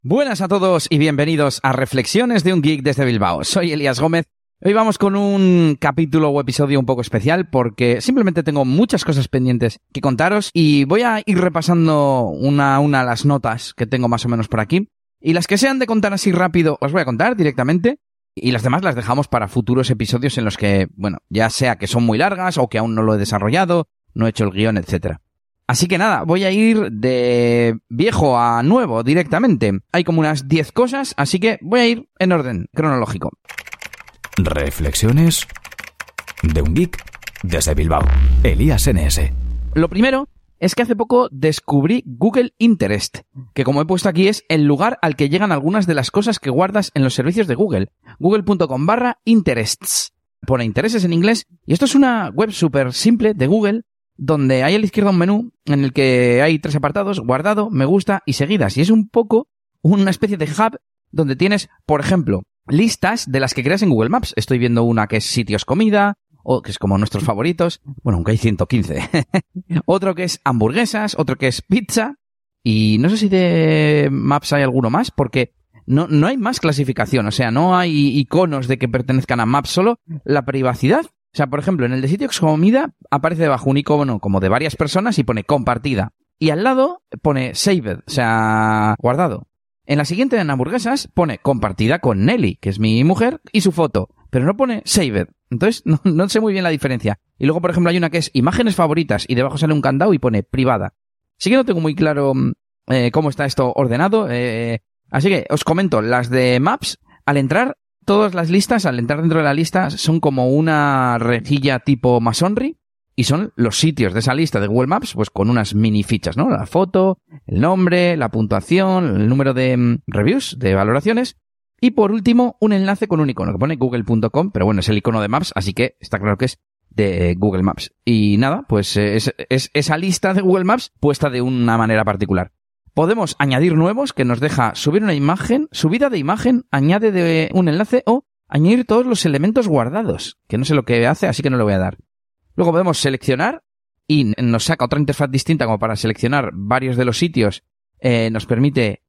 Buenas a todos y bienvenidos a Reflexiones de un Geek desde Bilbao. Soy Elías Gómez. Hoy vamos con un capítulo o episodio un poco especial porque simplemente tengo muchas cosas pendientes que contaros y voy a ir repasando una a una las notas que tengo más o menos por aquí. Y las que sean de contar así rápido os voy a contar directamente y las demás las dejamos para futuros episodios en los que, bueno, ya sea que son muy largas o que aún no lo he desarrollado, no he hecho el guión, etcétera. Así que nada, voy a ir de viejo a nuevo directamente. Hay como unas 10 cosas, así que voy a ir en orden cronológico. Reflexiones de un geek desde Bilbao. Elías NS. Lo primero es que hace poco descubrí Google Interest, que como he puesto aquí es el lugar al que llegan algunas de las cosas que guardas en los servicios de Google. Google.com/interests. Pone intereses en inglés y esto es una web súper simple de Google donde hay a la izquierda un menú en el que hay 3 apartados, guardado, me gusta y seguidas. Y es un poco una especie de hub donde tienes, por ejemplo, listas de las que creas en Google Maps. Estoy viendo una que es sitios comida, o que es como nuestros favoritos. Bueno, aunque hay 115. Otro que es hamburguesas, otro que es pizza. Y no sé si de Maps hay alguno más, porque no hay más clasificación. O sea, no hay iconos de que pertenezcan a Maps, solo la privacidad. O sea, por ejemplo, en el de sitios comida aparece debajo un icono como de varias personas y pone compartida. Y al lado pone saved, o sea, guardado. En la siguiente, en hamburguesas, pone compartida con Nelly, que es mi mujer, y su foto. Pero no pone saved. Entonces, no sé muy bien la diferencia. Y luego, por ejemplo, hay una que es imágenes favoritas y debajo sale un candado y pone privada. Sí que no tengo muy claro cómo está esto ordenado. Así que os comento, las de Maps, al entrar... Todas las listas, al entrar dentro de la lista, son como una rejilla tipo Masonry y son los sitios de esa lista de Google Maps, pues con unas mini fichas, ¿no? La foto, el nombre, la puntuación, el número de reviews, de valoraciones y por último un enlace con un icono que pone google.com, pero bueno, es el icono de Maps, así que está claro que es de Google Maps. Y nada, pues es esa lista de Google Maps puesta de una manera particular. Podemos añadir nuevos que nos deja subir una imagen, subida de imagen, añade de un enlace o añadir todos los elementos guardados, que no sé lo que hace, así que no le voy a dar. Luego podemos seleccionar y nos saca otra interfaz distinta como para seleccionar varios de los sitios. Nos permite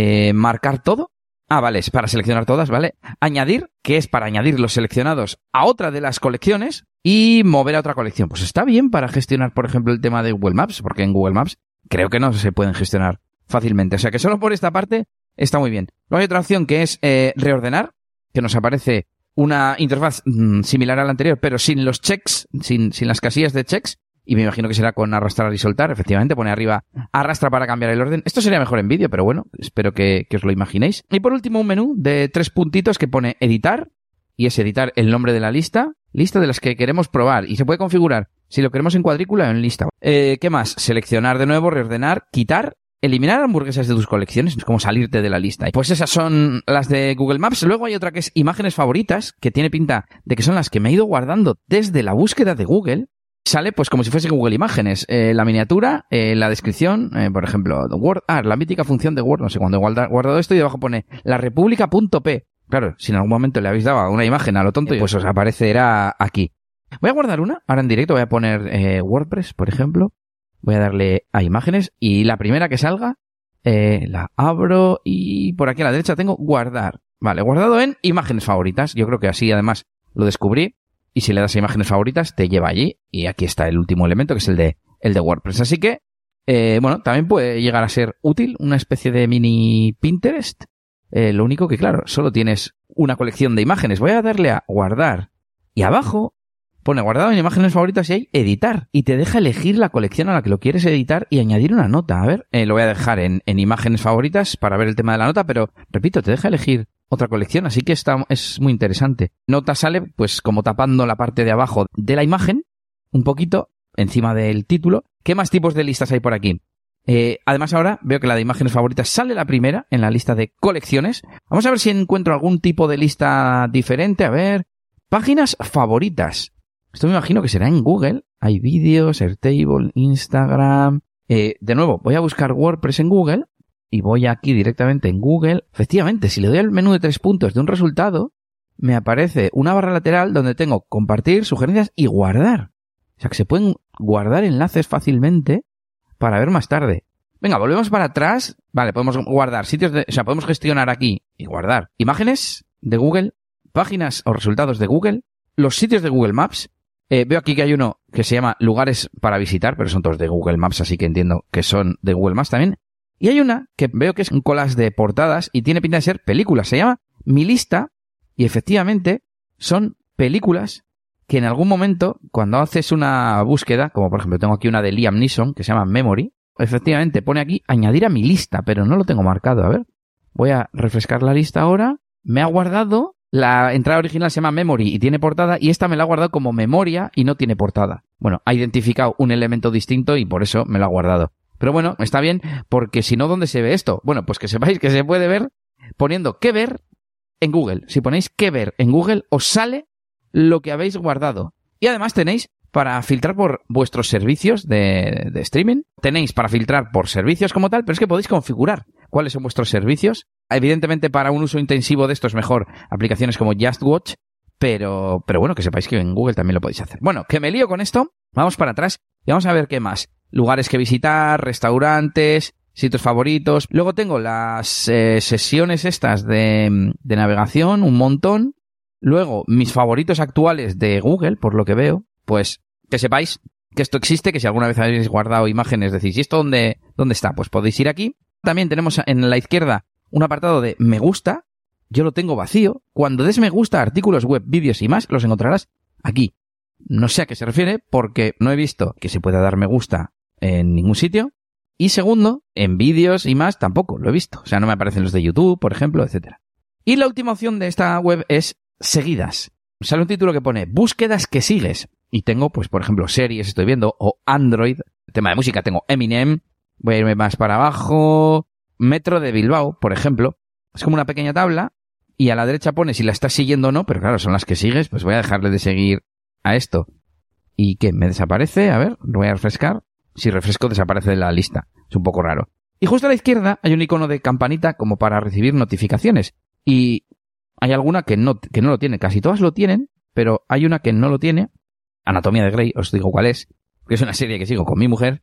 marcar todo. Ah, vale, es para seleccionar todas, ¿vale? Añadir, que es para añadir los seleccionados a otra de las colecciones y mover a otra colección. Pues está bien para gestionar, por ejemplo, el tema de Google Maps, porque en Google Maps creo que no se pueden gestionar fácilmente. O sea que solo por esta parte está muy bien. Luego hay otra opción que es reordenar, que nos aparece una interfaz similar a la anterior, pero sin los checks, sin las casillas de checks. Y me imagino que será con arrastrar y soltar. Efectivamente, pone arriba arrastra para cambiar el orden. Esto sería mejor en vídeo, pero bueno, espero que os lo imaginéis. Y por último un menú de 3 puntitos que pone editar. Y es editar el nombre de la lista. Lista de las que queremos probar. Y se puede configurar si lo queremos en cuadrícula o en lista. ¿Qué más? Seleccionar de nuevo, reordenar, quitar. Eliminar hamburguesas de tus colecciones, es como salirte de la lista. Pues esas son las de Google Maps. Luego hay otra que es imágenes favoritas, que tiene pinta de que son las que me he ido guardando desde la búsqueda de Google. Sale pues como si fuese Google Imágenes. La miniatura, la descripción, por ejemplo, Word, la mítica función de Word, no sé cuándo he guardado esto y debajo pone la república.p. Claro, si en algún momento le habéis dado una imagen a lo tonto, pues os aparecerá aquí. Voy a guardar una, ahora en directo voy a poner WordPress, por ejemplo. Voy a darle a imágenes y la primera que salga la abro y por aquí a la derecha tengo guardar. Vale, guardado en imágenes favoritas. Yo creo que así además lo descubrí y si le das a imágenes favoritas te lleva allí y aquí está el último elemento que es el de WordPress. Así que, bueno, también puede llegar a ser útil una especie de mini Pinterest. Lo único que, claro, solo tienes una colección de imágenes. Voy a darle a guardar y abajo pone guardado en imágenes favoritas y hay editar. Y te deja elegir la colección a la que lo quieres editar y añadir una nota. A ver, lo voy a dejar en imágenes favoritas para ver el tema de la nota, pero repito, te deja elegir otra colección, así que es muy interesante. Nota sale pues como tapando la parte de abajo de la imagen, un poquito encima del título. ¿Qué más tipos de listas hay por aquí? Además ahora veo que la de imágenes favoritas sale la primera en la lista de colecciones. Vamos a ver si encuentro algún tipo de lista diferente. A ver, páginas favoritas. Esto me imagino que será en Google. Hay vídeos, Airtable, Instagram. De nuevo, voy a buscar WordPress en Google y voy aquí directamente en Google. Efectivamente, si le doy al menú de 3 puntos de un resultado, me aparece una barra lateral donde tengo compartir, sugerencias y guardar. O sea que se pueden guardar enlaces fácilmente para ver más tarde. Venga, volvemos para atrás. Vale, podemos guardar sitios o sea, podemos gestionar aquí y guardar imágenes de Google, páginas o resultados de Google, los sitios de Google Maps. Veo aquí que hay uno que se llama lugares para visitar, pero son todos de Google Maps, así que entiendo que son de Google Maps también. Y hay una que veo que es un collage de portadas y tiene pinta de ser películas. Se llama Mi Lista y efectivamente son películas que en algún momento, cuando haces una búsqueda, como por ejemplo tengo aquí una de Liam Neeson que se llama Memory, efectivamente pone aquí añadir a mi lista, pero no lo tengo marcado. A ver, voy a refrescar la lista ahora. Me ha guardado, la entrada original se llama Memory y tiene portada, y esta me la ha guardado como memoria y no tiene portada. Bueno, ha identificado un elemento distinto y por eso me lo ha guardado. Pero bueno, está bien, porque si no, ¿dónde se ve esto? Bueno, pues que sepáis que se puede ver poniendo qué ver en Google. Si ponéis qué ver en Google, os sale lo que habéis guardado. Y además tenéis para filtrar por vuestros servicios de streaming. Tenéis para filtrar por servicios como tal, pero es que podéis configurar cuáles son vuestros servicios. Evidentemente, para un uso intensivo de esto es mejor aplicaciones como Just Watch, pero bueno, que sepáis que en Google también lo podéis hacer. Bueno, que me lío con esto. Vamos para atrás y vamos a ver qué más. Lugares que visitar, restaurantes, sitios favoritos. Luego tengo las sesiones estas de navegación, un montón. Luego, mis favoritos actuales de Google, por lo que veo. Pues que sepáis que esto existe, que si alguna vez habéis guardado imágenes, decís, ¿y esto dónde está? Pues podéis ir aquí. También tenemos en la izquierda un apartado de me gusta. Yo lo tengo vacío. Cuando des me gusta a artículos web, vídeos y más, los encontrarás aquí. No sé a qué se refiere, porque no he visto que se pueda dar me gusta en ningún sitio. Y segundo, en vídeos y más tampoco lo he visto. O sea, no me aparecen los de YouTube, por ejemplo, etcétera. Y la última opción de esta web es seguidas. Sale un título que pone búsquedas que sigues. Y tengo, pues, por ejemplo, series estoy viendo, o Android. Tema de música, tengo Eminem. Voy a irme más para abajo. Metro de Bilbao, por ejemplo. Es como una pequeña tabla. Y a la derecha pone si la estás siguiendo o no. Pero claro, son las que sigues. Pues voy a dejarle de seguir a esto. ¿Y qué? ¿Me desaparece? A ver, lo voy a refrescar. Si refresco, desaparece de la lista. Es un poco raro. Y justo a la izquierda hay un icono de campanita como para recibir notificaciones. Y hay alguna que no lo tiene. Casi todas lo tienen, pero hay una que no lo tiene. Anatomía de Grey, os digo cuál es. Que es una serie que sigo con mi mujer.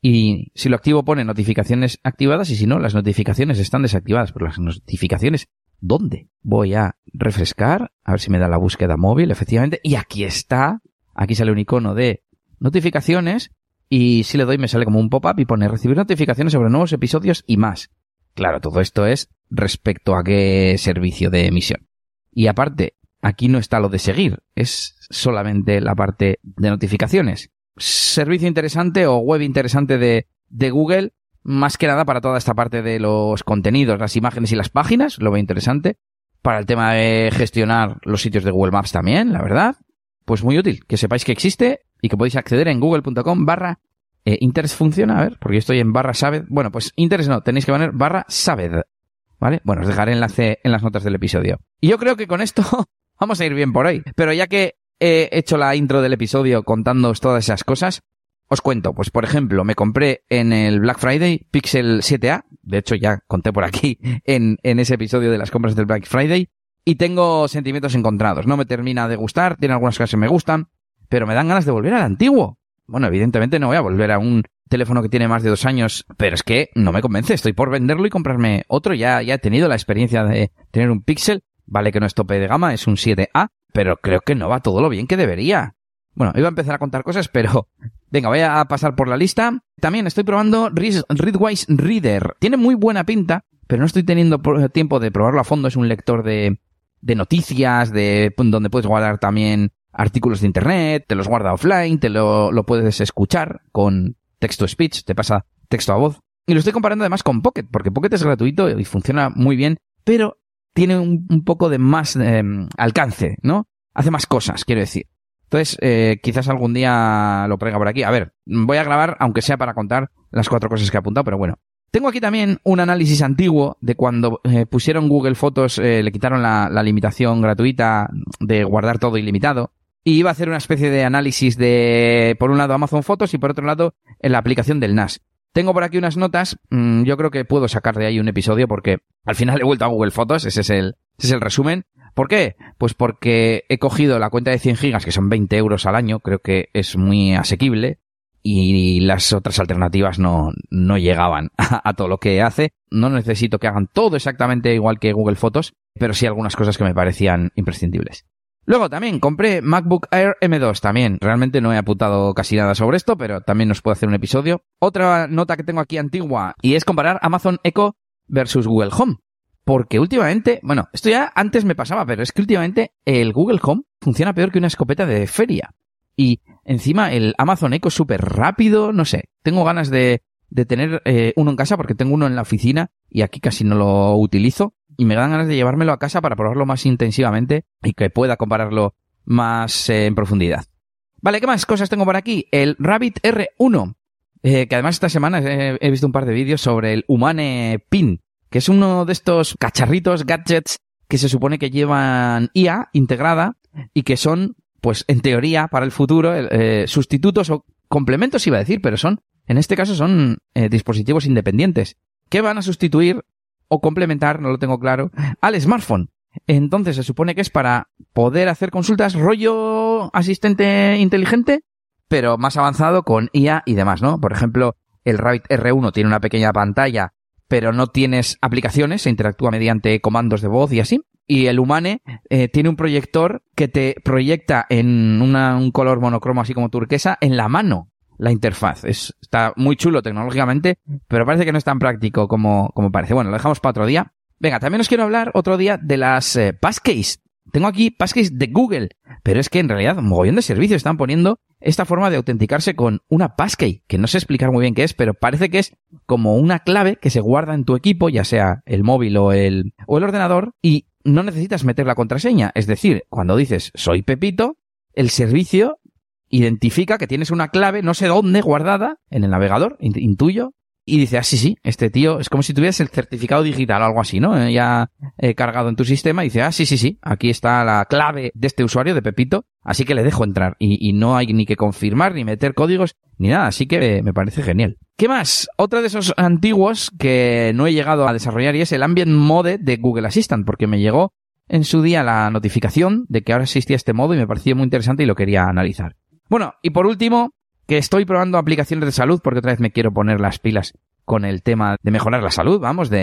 Y si lo activo pone notificaciones activadas y si no, las notificaciones están desactivadas. Pero las notificaciones, ¿dónde? Voy a refrescar, a ver si me da la búsqueda móvil, efectivamente. Y aquí está. Aquí sale un icono de notificaciones. Y si le doy me sale como un pop-up y pone recibir notificaciones sobre nuevos episodios y más. Claro, todo esto es respecto a qué servicio de emisión. Y aparte, aquí no está lo de seguir, es solamente la parte de notificaciones. Servicio interesante o web interesante de Google, más que nada para toda esta parte de los contenidos, las imágenes y las páginas, lo veo interesante. Para el tema de gestionar los sitios de Google Maps también, la verdad. Pues muy útil, que sepáis que existe y que podéis acceder en google.com/Interest funciona, a ver, porque yo estoy en /Saved. Bueno, pues Interest no, tenéis que poner /Saved, ¿vale? Bueno, os dejaré enlace en las notas del episodio. Y yo creo que con esto vamos a ir bien por hoy. Pero ya que he hecho la intro del episodio contándoos todas esas cosas, os cuento. Pues por ejemplo, me compré en el Black Friday Pixel 7a. De hecho, ya conté por aquí en ese episodio de las compras del Black Friday. Y tengo sentimientos encontrados. No me termina de gustar, tiene algunas cosas que me gustan, pero me dan ganas de volver al antiguo. Bueno, evidentemente no voy a volver a un teléfono que tiene más de 2 años, pero es que no me convence. Estoy por venderlo y comprarme otro. Ya he tenido la experiencia de tener un Pixel. Vale que no es tope de gama, es un 7A, pero creo que no va todo lo bien que debería. Bueno, iba a empezar a contar cosas, pero venga, voy a pasar por la lista. También estoy probando Readwise Reader. Tiene muy buena pinta, pero no estoy teniendo tiempo de probarlo a fondo. Es un lector de noticias, donde puedes guardar también artículos de internet, te los guarda offline, te lo puedes escuchar con text-to-speech, te pasa texto a voz. Y lo estoy comparando además con Pocket, porque Pocket es gratuito y funciona muy bien, pero tiene un poco de más alcance, ¿no? Hace más cosas, quiero decir. Entonces, quizás algún día lo traiga por aquí. A ver, voy a grabar, aunque sea para contar las 4 cosas que he apuntado, pero bueno. Tengo aquí también un análisis antiguo de cuando pusieron Google Fotos, le quitaron la limitación gratuita de guardar todo ilimitado. Y iba a hacer una especie de análisis de, por un lado, Amazon Fotos y por otro lado, en la aplicación del NAS. Tengo por aquí unas notas, yo creo que puedo sacar de ahí un episodio porque al final he vuelto a Google Fotos, ese es el resumen. ¿Por qué? Pues porque he cogido la cuenta de 100 gigas, que son 20 euros al año, creo que es muy asequible. y las otras alternativas no llegaban a todo lo que hace. No necesito que hagan todo exactamente igual que Google Fotos, pero sí algunas cosas que me parecían imprescindibles. Luego también compré MacBook Air M2 también. Realmente no he apuntado casi nada sobre esto, pero también os puedo hacer un episodio. Otra nota que tengo aquí antigua y es comparar Amazon Echo versus Google Home. Porque últimamente, bueno, esto ya antes me pasaba, pero es que últimamente el Google Home funciona peor que una escopeta de feria. Y encima el Amazon Echo es súper rápido, no sé. Tengo ganas de tener uno en casa porque tengo uno en la oficina y aquí casi no lo utilizo. Y me dan ganas de llevármelo a casa para probarlo más intensivamente y que pueda compararlo más en profundidad. Vale, ¿qué más cosas tengo por aquí? El Rabbit R1, que además esta semana he visto un par de vídeos sobre el Humane Pin, que es uno de estos cacharritos, gadgets, que se supone que llevan IA integrada y que son, pues en teoría, para el futuro, sustitutos o complementos iba a decir, pero en este caso son dispositivos independientes, que van a sustituir o complementar, no lo tengo claro, al smartphone. Entonces se supone que es para poder hacer consultas rollo asistente inteligente, pero más avanzado con IA y demás, ¿no? Por ejemplo, el Rabbit R1 tiene una pequeña pantalla, pero no tienes aplicaciones, se interactúa mediante comandos de voz y así. Y el Humane tiene un proyector que te proyecta en un color monocromo así como turquesa en la mano la interfaz. Está muy chulo tecnológicamente, pero parece que no es tan práctico como parece. Bueno, lo dejamos para otro día. Venga, también os quiero hablar otro día de las Passkeys. Tengo aquí Passkeys de Google, pero es que en realidad un mogollón de servicios están poniendo esta forma de autenticarse con una Passkey, que no sé explicar muy bien qué es, pero parece que es como una clave que se guarda en tu equipo, ya sea el móvil o el ordenador, y no necesitas meter la contraseña. Es decir, cuando dices soy Pepito, el servicio identifica que tienes una clave, no sé dónde, guardada en el navegador, intuyo, y dice, sí, este tío es como si tuvieras el certificado digital o algo así, ¿no? Ya cargado en tu sistema y dice, sí, aquí está la clave de este usuario, de Pepito, así que le dejo entrar. Y no hay ni que confirmar, ni meter códigos, ni nada, así que me parece genial. ¿Qué más? Otro de esos antiguos que no he llegado a desarrollar y es el Ambient Mode de Google Assistant, porque me llegó en su día la notificación de que ahora existía este modo y me pareció muy interesante y lo quería analizar. Bueno, y por último, que estoy probando aplicaciones de salud porque otra vez me quiero poner las pilas con el tema de mejorar la salud,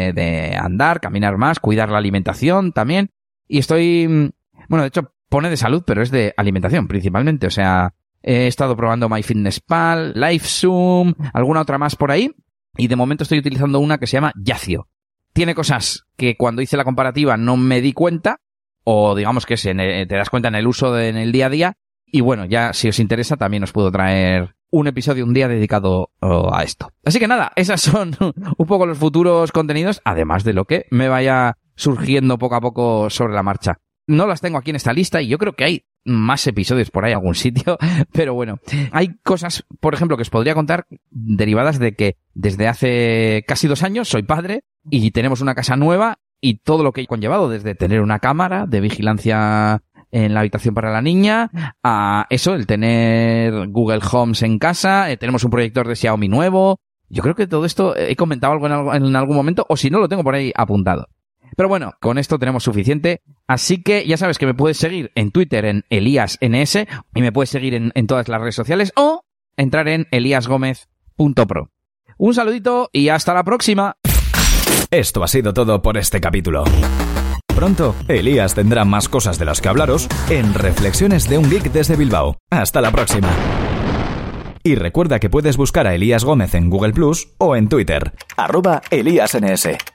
de andar, caminar más, cuidar la alimentación también. Y estoy, bueno, de hecho pone de salud, pero es de alimentación principalmente. O sea, he estado probando MyFitnessPal, LifeZoom, alguna otra más por ahí. Y de momento estoy utilizando una que se llama Yacio. Tiene cosas que cuando hice la comparativa no me di cuenta, o digamos que te das cuenta en el uso en el día a día. Y bueno, ya si os interesa también os puedo traer un episodio un día dedicado a esto. Así que nada, esas son un poco los futuros contenidos, además de lo que me vaya surgiendo poco a poco sobre la marcha. No las tengo aquí en esta lista y yo creo que hay más episodios por ahí en algún sitio, pero bueno, hay cosas, por ejemplo, que os podría contar derivadas de que desde hace casi 2 años soy padre y tenemos una casa nueva y todo lo que he conllevado, desde tener una cámara de vigilancia en la habitación para la niña, a eso, el tener Google Homes en casa, tenemos un proyector de Xiaomi nuevo. Yo creo que todo esto he comentado algo en algún momento, o si no lo tengo por ahí apuntado. Pero bueno, con esto tenemos suficiente, así que ya sabes que me puedes seguir en Twitter en ElíasNS y me puedes seguir en todas las redes sociales o entrar en eliasgomez.pro. Un saludito y hasta la próxima. Esto ha sido todo por este capítulo. Pronto, Elías tendrá más cosas de las que hablaros en Reflexiones de un Geek desde Bilbao. Hasta la próxima. Y recuerda que puedes buscar a Elías Gómez en Google Plus o en Twitter, @ElíasNS.